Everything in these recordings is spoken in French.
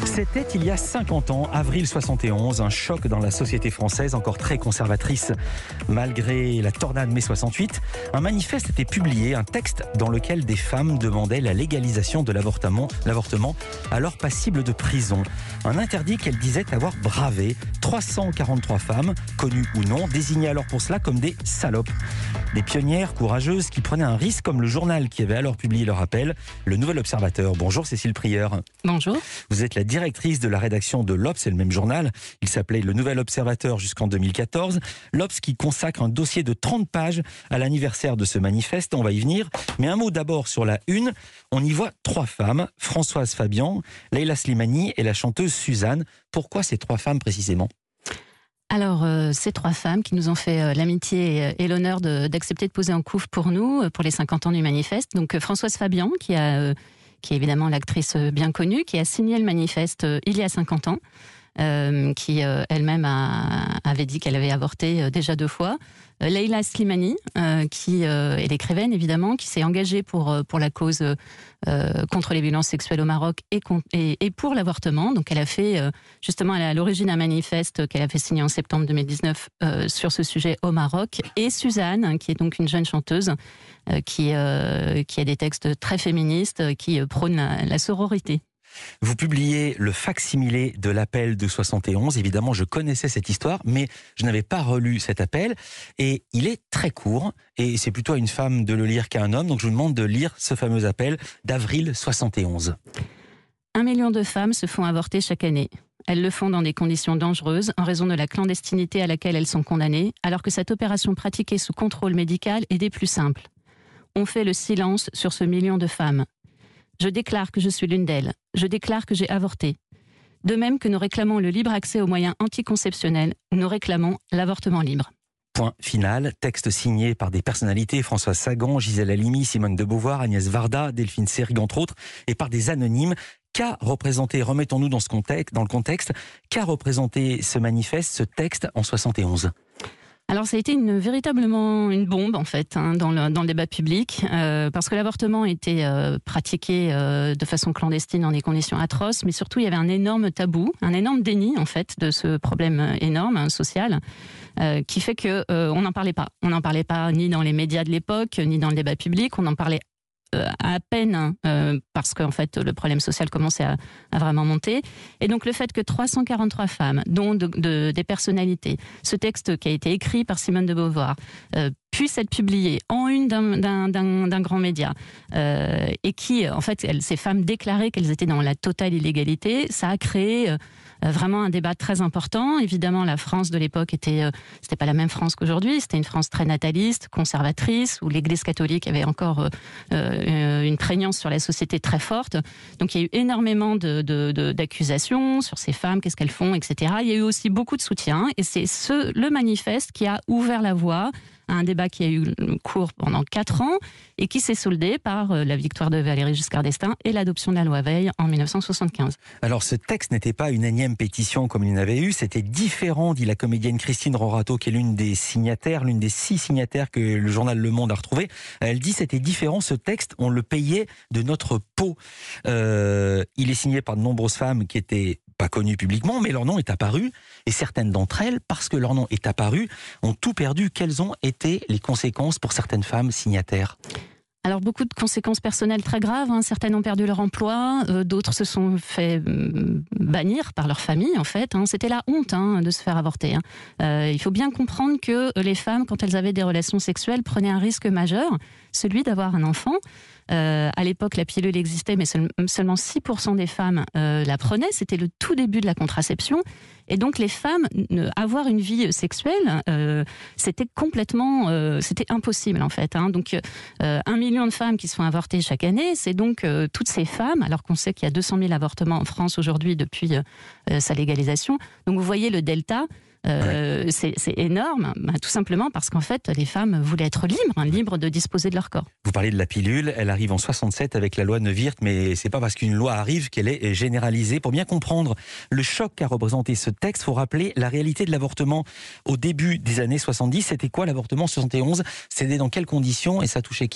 C'était il y a 50 ans, avril 71, un choc dans la société française encore très conservatrice. Malgré la tornade mai 68, un manifeste était publié, un texte dans lequel des femmes demandaient la légalisation de l'avortement, alors passible de prison. Un interdit qu'elles disaient avoir bravé. 343 femmes, connues ou non, désignées alors pour cela comme des salopes. Des pionnières courageuses qui prenaient un risque comme le journal qui avait alors publié leur appel, le Nouvel Observateur. Bonjour Cécile Prieur. Bonjour. Vous êtes la directrice de la rédaction de l'Obs, c'est le même journal. Il s'appelait le Nouvel Observateur jusqu'en 2014. L'Obs qui consacre un dossier de 30 pages à l'anniversaire de ce manifeste. On va y venir. Mais un mot d'abord sur la une. On y voit 3 femmes, Françoise Fabian, Leïla Slimani et la chanteuse Suzanne. Pourquoi ces 3 femmes précisément ? Alors, ces 3 femmes qui nous ont fait l'amitié et l'honneur d'accepter de poser en couve pour nous, pour les 50 ans du manifeste. Donc, Françoise Fabian, qui est évidemment l'actrice bien connue, qui a signé le manifeste il y a 50 ans, qui elle-même avait dit qu'elle avait avorté déjà 2 fois. Leïla Slimani, qui est l'écrivaine évidemment, qui s'est engagée pour la cause contre les violences sexuelles au Maroc et pour l'avortement. Donc elle a fait, justement, elle est à l'origine d'un manifeste qu'elle a fait signer en septembre 2019 sur ce sujet au Maroc. Et Suzanne, qui est donc une jeune chanteuse qui a des textes très féministes, qui prône la sororité. Vous publiez le fac-similé de l'appel de 71. Évidemment, je connaissais cette histoire, mais je n'avais pas relu cet appel. Et il est très court, et c'est plutôt à une femme de le lire qu'à un homme. Donc je vous demande de lire ce fameux appel d'avril 71. 1 million de femmes se font avorter chaque année. Elles le font dans des conditions dangereuses en raison de la clandestinité à laquelle elles sont condamnées, alors que cette opération pratiquée sous contrôle médical est des plus simples. On fait le silence sur ce million de femmes. Je déclare que je suis l'une d'elles. Je déclare que j'ai avorté. De même que nous réclamons le libre accès aux moyens anticonceptionnels, nous réclamons l'avortement libre. Point final, texte signé par des personnalités, Françoise Sagan, Gisèle Halimi, Simone de Beauvoir, Agnès Varda, Delphine Seyrig entre autres, et par des anonymes. Qu'a représenté, remettons-nous dans le contexte, qu'a représenté ce manifeste, ce texte en 71 ? Alors ça a été véritablement une bombe en fait dans le débat public parce que l'avortement était pratiqué de façon clandestine dans des conditions atroces, mais surtout il y avait un énorme tabou, un énorme déni en fait de ce problème énorme social qui fait que on n'en parlait pas. On n'en parlait pas ni dans les médias de l'époque, ni dans le débat public. On en parlait à peine parce qu'en fait le problème social commençait à vraiment monter, et donc le fait que 343 femmes, dont des personnalités, ce texte qui a été écrit par Simone de Beauvoir puisse être publié en une d'un grand média et qui en fait ces femmes déclaraient qu'elles étaient dans la totale illégalité, ça a créé vraiment un débat très important. Évidemment, la France de l'époque c'était pas la même France qu'aujourd'hui. C'était une France très nataliste, conservatrice, où l'Église catholique avait encore une prégnance sur la société très forte. Donc, il y a eu énormément d'accusations sur ces femmes, qu'est-ce qu'elles font, etc. Il y a eu aussi beaucoup de soutien, et c'est le manifeste qui a ouvert la voie à un débat qui a eu cours pendant 4 ans et qui s'est soldé par la victoire de Valéry Giscard d'Estaing et l'adoption de la loi Veil en 1975. Alors ce texte n'était pas une énième pétition comme il n'avait eu, c'était différent, dit la comédienne Christine Rorato, qui est l'une des 6 signataires que le journal Le Monde a retrouvé. Elle dit c'était différent, ce texte, on le payait de notre peau. Il est signé par de nombreuses femmes qui étaient pas connues publiquement, mais leur nom est apparu, et certaines d'entre elles, parce que leur nom est apparu, ont tout perdu. Quelles ont été les conséquences pour certaines femmes signataires ? Alors beaucoup de conséquences personnelles très graves, certaines ont perdu leur emploi, d'autres se sont fait bannir par leur famille en fait. C'était la honte de se faire avorter. Il faut bien comprendre que les femmes, quand elles avaient des relations sexuelles, prenaient un risque majeur, celui d'avoir un enfant. À l'époque, la pilule existait, mais seulement 6% des femmes la prenaient. C'était le tout début de la contraception. Et donc, les femmes, avoir une vie sexuelle, c'était c'était impossible, en fait. Donc, 1 million de femmes qui se font avorter chaque année, c'est donc toutes ces femmes, alors qu'on sait qu'il y a 200 000 avortements en France aujourd'hui depuis sa légalisation. Donc, vous voyez le delta. C'est énorme, tout simplement parce qu'en fait les femmes voulaient être libres de disposer de leur corps. Vous parlez de la pilule, elle arrive en 67 avec la loi Neuwirth, mais c'est pas parce qu'une loi arrive qu'elle est généralisée. Pour bien comprendre le choc qu'a représenté ce texte, faut rappeler la réalité de l'avortement au début des années 70. C'était quoi l'avortement en 71 ? C'était dans quelles conditions et ça touchait qui ?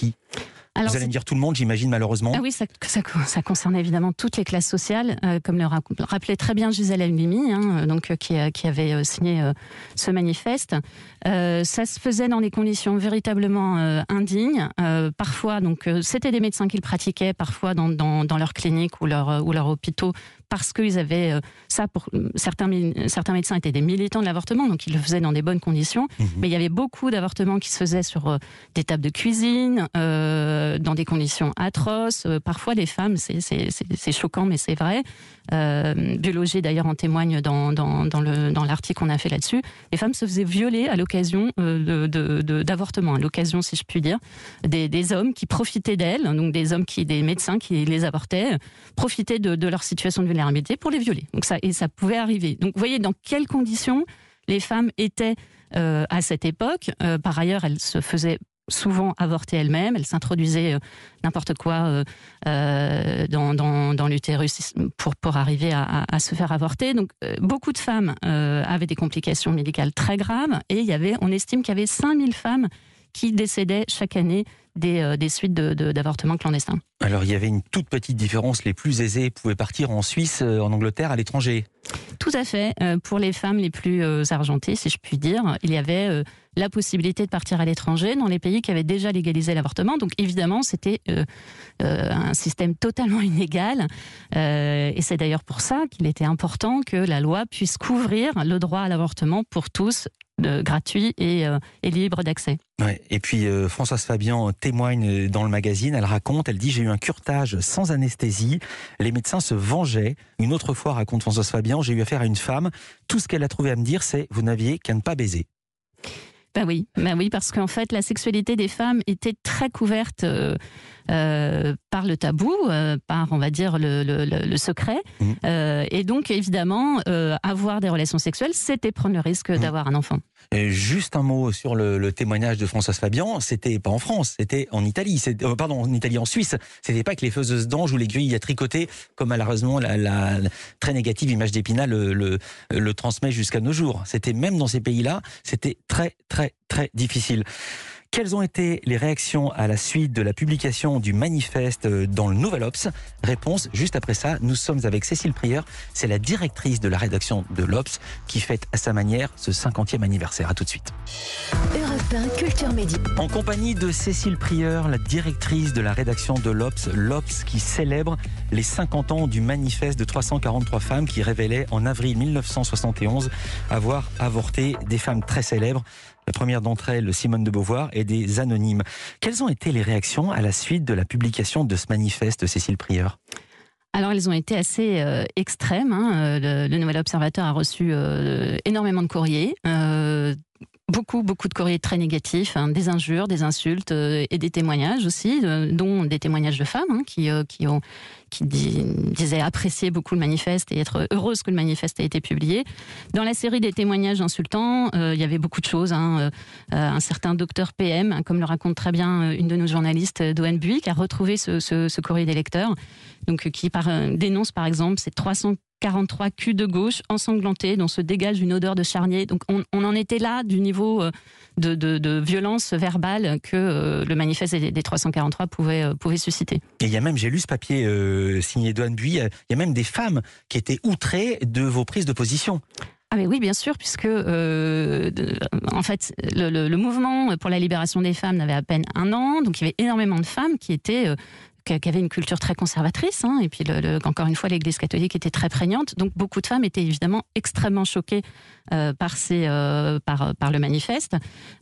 Alors, vous allez me dire tout le monde, j'imagine, malheureusement. Ah oui, ça concernait évidemment toutes les classes sociales, comme le rappelait très bien Gisèle Halimi, qui avait signé ce manifeste. Ça se faisait dans des conditions véritablement indignes. Parfois, c'était des médecins qui le pratiquaient, parfois dans leurs cliniques ou leurs hôpitaux, parce qu'ils avaient ça. Pour certains médecins étaient des militants de l'avortement, donc ils le faisaient dans des bonnes conditions. Mais il y avait beaucoup d'avortements qui se faisaient sur des tables de cuisine, dans des conditions atroces. Parfois, des femmes, c'est choquant, mais c'est vrai. Biologie, d'ailleurs, en témoigne dans l'article qu'on a fait là-dessus. Les femmes se faisaient violer à l'occasion d'avortements, à l'occasion, si je puis dire, des hommes qui profitaient d'elles, donc des médecins qui les avortaient, profitaient de leur situation de vulnérabilité pour les violer. Donc ça pouvait arriver. Donc, vous voyez dans quelles conditions les femmes étaient à cette époque. Par ailleurs, elles se faisaient souvent avorter elles-mêmes, elles s'introduisaient n'importe quoi dans l'utérus pour arriver à se faire avorter. Donc beaucoup de femmes avaient des complications médicales très graves et on estime qu'il y avait 5000 femmes qui décédaient chaque année des suites d'avortements clandestins. Alors il y avait une toute petite différence, les plus aisées pouvaient partir en Suisse, en Angleterre, à l'étranger. Tout à fait. Pour les femmes les plus argentées, si je puis dire, il y avait la possibilité de partir à l'étranger dans les pays qui avaient déjà légalisé l'avortement. Donc évidemment, c'était un système totalement inégal. Et c'est d'ailleurs pour ça qu'il était important que la loi puisse couvrir le droit à l'avortement pour tous, gratuit et libre d'accès. Ouais. Et puis Françoise Fabian témoigne dans le magazine, elle dit « J'ai eu un curetage sans anesthésie, les médecins se vengeaient. Une autre fois, raconte Françoise Fabian, j'ai eu affaire à une femme, tout ce qu'elle a trouvé à me dire, c'est « Vous n'aviez qu'à ne pas baiser ». Ben oui, parce qu'en fait, la sexualité des femmes était très couverte par le tabou, par, on va dire, le secret. Et donc, évidemment, avoir des relations sexuelles, c'était prendre le risque d'avoir un enfant. Et juste un mot sur le témoignage de Françoise Fabian, c'était pas en France, c'était en Italie, en Suisse. C'était pas que les faiseuses d'anges ou l'aiguille à tricoter, comme malheureusement la très négative image d'Épinal le transmet jusqu'à nos jours. C'était même dans ces pays-là, c'était très très très difficile. Quelles ont été les réactions à la suite de la publication du manifeste dans le Nouvel Obs? Réponse juste après ça. Nous sommes avec Cécile Prieur, c'est la directrice de la rédaction de l'Obs qui fête à sa manière ce 50e anniversaire. À tout de suite. Europe 1 Culture Média. En compagnie de Cécile Prieur, la directrice de la rédaction de l'Obs, l'Obs qui célèbre les 50 ans du manifeste de 343 femmes qui révélaient en avril 1971 avoir avorté des femmes très célèbres. La première d'entre elles, Simone de Beauvoir, et des anonymes. Quelles ont été les réactions à la suite de la publication de ce manifeste, Cécile Prieur ? Alors, elles ont été assez extrêmes. Le Nouvel Observateur a reçu énormément de courriers. Beaucoup de courriers très négatifs, des injures, des insultes et des témoignages aussi, dont des témoignages de femmes qui disaient apprécier beaucoup le manifeste et être heureuses que le manifeste ait été publié. Dans la série des témoignages insultants, il y avait beaucoup de choses. Un certain docteur PM, comme le raconte très bien une de nos journalistes, Doane Buy, qui a retrouvé ce courrier des lecteurs, donc qui dénonce par exemple ces 343 culs de gauche ensanglantés dont se dégage une odeur de charnier. Donc on en était là du niveau de violence verbale que le manifeste des 343 pouvait susciter. Et il y a même, j'ai lu ce papier signé Doane Buy, il y a même des femmes qui étaient outrées de vos prises de position. Ah mais oui, bien sûr, puisque en fait, le mouvement pour la libération des femmes n'avait à peine 1 an, donc il y avait énormément de femmes qui avaient une culture très conservatrice, et puis encore une fois, l'Église catholique était très prégnante, donc beaucoup de femmes étaient évidemment extrêmement choquées par le manifeste.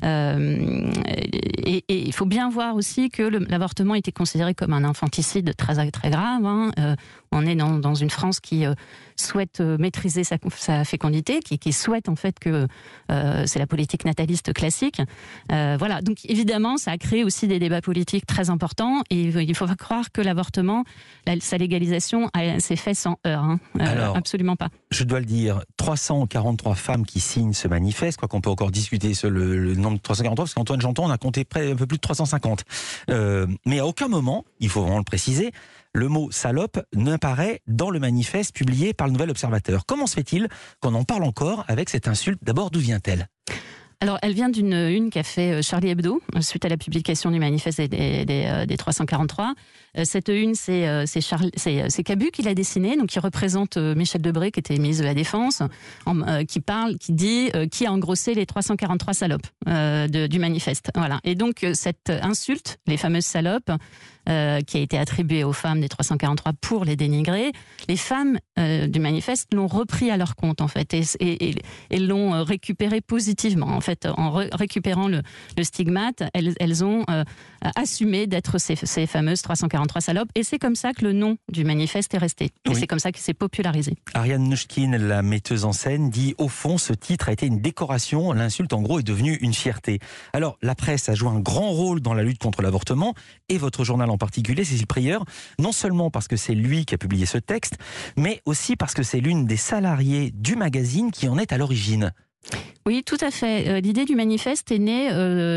Et il faut bien voir aussi que l'avortement était considéré comme un infanticide très, très grave. On est dans une France qui souhaite maîtriser sa fécondité, qui souhaite en fait que c'est la politique nataliste classique. Voilà, donc évidemment, ça a créé aussi des débats politiques très importants, et il faut pas croire que l'avortement, sa légalisation s'est faite sans heurts. Alors, absolument pas. Je dois le dire, 343 femmes qui signent ce manifeste, quoi qu'on peut encore discuter sur le nombre de 343, parce qu'Antoine Janton, on a compté un peu plus de 350. Mais à aucun moment, il faut vraiment le préciser, le mot salope n'apparaît dans le manifeste publié par le Nouvel Observateur. Comment se fait-il qu'on en parle encore avec cette insulte? D'abord, d'où vient-elle? Alors, elle vient d'une une qu'a fait Charlie Hebdo, suite à la publication du manifeste des 343. Cette une, c'est Cabu qui l'a dessinée, donc qui représente Michel Debré, qui était ministre de la Défense, qui dit qui a engrossé les 343 salopes du manifeste. Voilà. Et donc, cette insulte, les fameuses salopes, qui a été attribuée aux femmes des 343 pour les dénigrer, les femmes du manifeste l'ont repris à leur compte, en fait, et l'ont récupéré positivement. En fait, en récupérant le stigmate, elles ont assumé d'être ces fameuses 343 salopes, et c'est comme ça que le nom du manifeste est resté. Et c'est comme ça qu'il s'est popularisé. Ariane Mnouchkine, la metteuse en scène, dit au fond, ce titre a été une décoration, l'insulte en gros est devenue une fierté. Alors, la presse a joué un grand rôle dans la lutte contre l'avortement, et votre journal en particulier, Cécile Prieur, non seulement parce que c'est lui qui a publié ce texte, mais aussi parce que c'est l'une des salariées du magazine qui en est à l'origine. Oui, tout à fait. L'idée du manifeste est née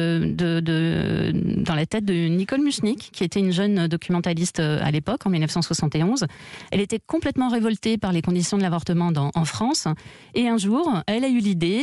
dans la tête de Nicole Muchnik, qui était une jeune documentaliste à l'époque, en 1971. Elle était complètement révoltée par les conditions de l'avortement en France. Et un jour, elle a eu l'idée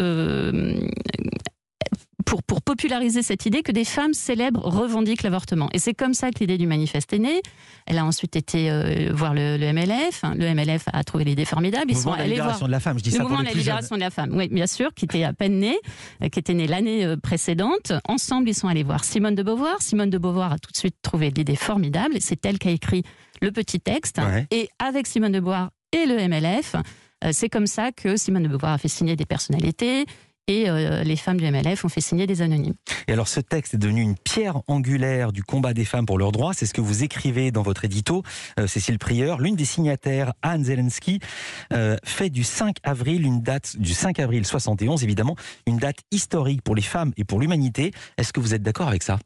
pour populariser cette idée que des femmes célèbres revendiquent l'avortement. Et c'est comme ça que l'idée du manifeste est née. Elle a ensuite été voir le MLF. Le MLF a trouvé l'idée formidable. Le mouvement de la libération de la femme, je dis ça pour les plus jeunes. Le mouvement de la libération de la femme, oui, bien sûr, qui était à peine né, qui était né l'année précédente. Ensemble, ils sont allés voir Simone de Beauvoir. Simone de Beauvoir a tout de suite trouvé l'idée formidable. C'est elle qui a écrit le petit texte. Ouais. Et avec Simone de Beauvoir et le MLF, c'est comme ça que Simone de Beauvoir a fait signer des personnalités, et les femmes du MLF ont fait signer des anonymes. Et alors ce texte est devenu une pierre angulaire du combat des femmes pour leurs droits. C'est ce que vous écrivez dans votre édito, Cécile Prieur. L'une des signataires, Anne Zelensky, fait du 5 avril une date, du 5 avril 71 évidemment, une date historique pour les femmes et pour l'humanité. Est-ce que vous êtes d'accord avec ça ?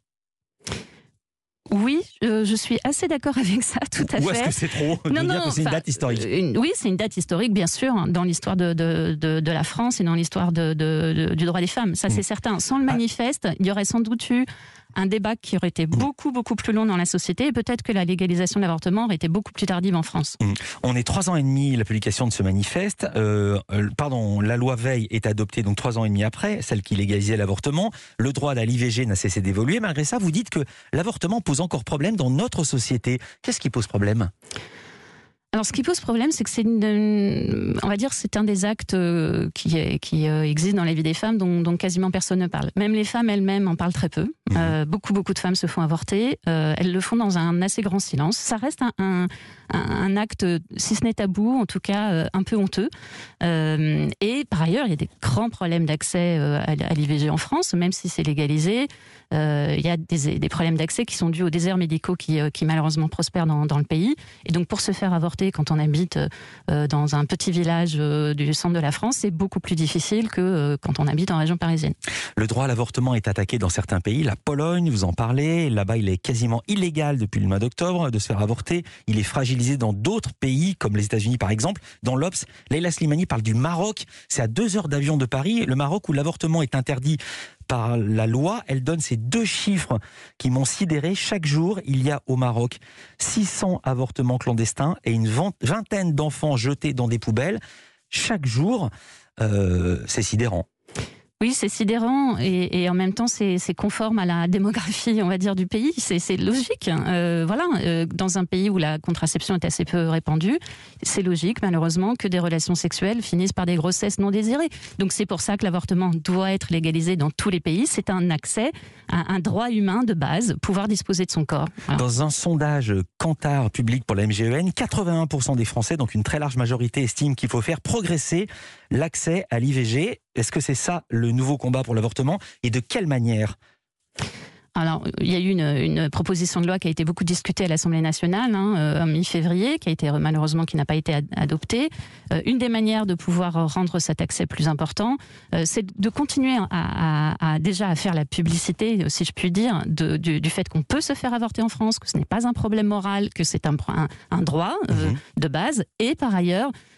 Oui, je suis assez d'accord avec ça, tout à fait. Ou est-ce que c'est trop de dire que c'est une date historique ? Oui, c'est une date historique, bien sûr, dans l'histoire de la France et dans l'histoire du droit des femmes. Ça, c'est certain. Sans le manifeste, il y aurait sans doute eu un débat qui aurait été beaucoup plus long dans la société, et peut-être que la légalisation de l'avortement aurait été beaucoup plus tardive en France. On est 3 ans et demi la publication de ce manifeste. La loi Veil est adoptée donc 3 ans et demi après, celle qui légalisait l'avortement. Le droit à l'IVG n'a cessé d'évoluer. Malgré ça, vous dites que l'avortement pose encore problème dans notre société. Qu'est-ce qui pose problème ? Alors, ce qui pose problème, c'est que on va dire, c'est un des actes qui existent dans la vie des femmes dont quasiment personne ne parle. Même les femmes elles-mêmes en parlent très peu. Beaucoup de femmes se font avorter. Elles le font dans un assez grand silence. Ça reste un acte, si ce n'est tabou, en tout cas un peu honteux. Et par ailleurs, il y a des grands problèmes d'accès à l'IVG en France, même si c'est légalisé. Il y a des problèmes d'accès qui sont dus aux déserts médicaux qui malheureusement prospèrent dans le pays. Et donc, pour se faire avorter quand on habite dans un petit village du centre de la France, c'est beaucoup plus difficile que quand on habite en région parisienne. Le droit à l'avortement est attaqué dans certains pays. La Pologne, vous en parlez. Là-bas, il est quasiment illégal depuis le mois d'octobre de se faire avorter. Il est fragilisé dans d'autres pays, comme les États-Unis par exemple. Dans l'Obs, Leïla Slimani parle du Maroc. C'est à 2 heures d'avion de Paris. Le Maroc où l'avortement est interdit par la loi. Elle donne ces 2 chiffres qui m'ont sidéré. Chaque jour, il y a au Maroc 600 avortements clandestins et une vingtaine d'enfants jetés dans des poubelles. Chaque jour, c'est sidérant. Oui, c'est sidérant et en même temps c'est conforme à la démographie, on va dire, du pays. C'est logique. Dans un pays où la contraception est assez peu répandue, c'est logique malheureusement que des relations sexuelles finissent par des grossesses non désirées. Donc c'est pour ça que l'avortement doit être légalisé dans tous les pays. C'est un accès à un droit humain de base, pouvoir disposer de son corps. Voilà. Dans un sondage Kantar public pour la MGEN, 81% des Français, donc une très large majorité, estiment qu'il faut faire progresser l'accès à l'IVG. Est-ce que c'est ça le nouveau combat pour l'avortement et de quelle manière ? Alors, il y a eu une proposition de loi qui a été beaucoup discutée à l'Assemblée nationale en mi-février, qui n'a pas été adoptée. Une des manières de pouvoir rendre cet accès plus important, c'est de continuer à déjà faire la publicité, si je puis dire, du fait qu'on peut se faire avorter en France, que ce n'est pas un problème moral, que c'est un droit de base, et par ailleurs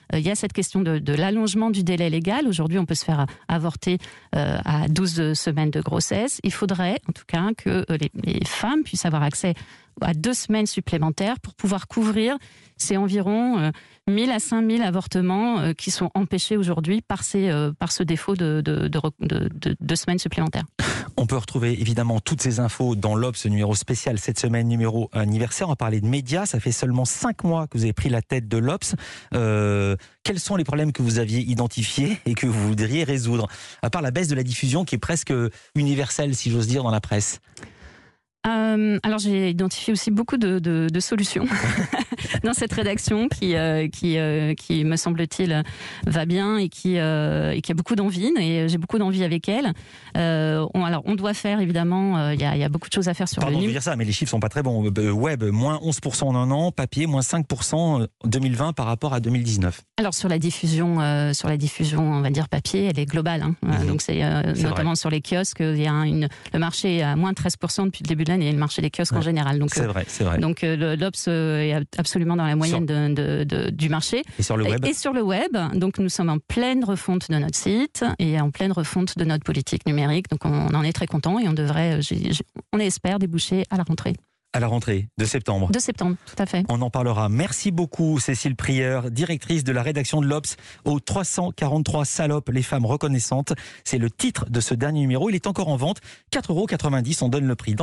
il y a cette question de l'allongement du délai légal. Aujourd'hui, on peut se faire avorter à 12 semaines de grossesse. Il faudrait, en tout cas, que les femmes puissent avoir accès à 2 semaines supplémentaires pour pouvoir couvrir ces environ 1000 à 5000 avortements qui sont empêchés aujourd'hui par ce défaut de 2 semaines supplémentaires. On peut retrouver évidemment toutes ces infos dans l'Obs, numéro spécial cette semaine, numéro anniversaire. On va parler de médias. Ça fait seulement 5 mois que vous avez pris la tête de l'Obs. Quels sont les problèmes que vous aviez identifiés et que vous voudriez résoudre, à part la baisse de la diffusion qui est presque universelle, si j'ose dire, dans la presse? Alors j'ai identifié aussi beaucoup de solutions dans cette rédaction qui me semble-t-il va bien et qui a beaucoup d'envie, et j'ai beaucoup d'envie avec elle. On doit faire évidemment, il y a beaucoup de choses à faire sur Pardon de dire ça, mais les chiffres sont pas très bons. Web, moins 11% en un an, papier, moins 5% en 2020 par rapport à 2019. Alors sur la diffusion, on va dire papier, elle est globale. Donc c'est notamment vrai. Sur les kiosques, il y a le marché est à moins 13% depuis le début de l'année, et le marché des kiosques en général. Donc c'est vrai. Donc l'Obs est absolument dans la moyenne du marché. Et sur le web. Et sur le web, donc nous sommes en pleine refonte de notre site et en pleine refonte de notre politique numérique. Donc on en est très content et on devrait, on espère, déboucher à la rentrée. À la rentrée de septembre. De septembre, tout à fait. On en parlera. Merci beaucoup Cécile Prieur, directrice de la rédaction de l'Obs, aux 343 salopes, les femmes reconnaissantes. C'est le titre de ce dernier numéro. Il est encore en vente. 4,90 €, on donne le prix.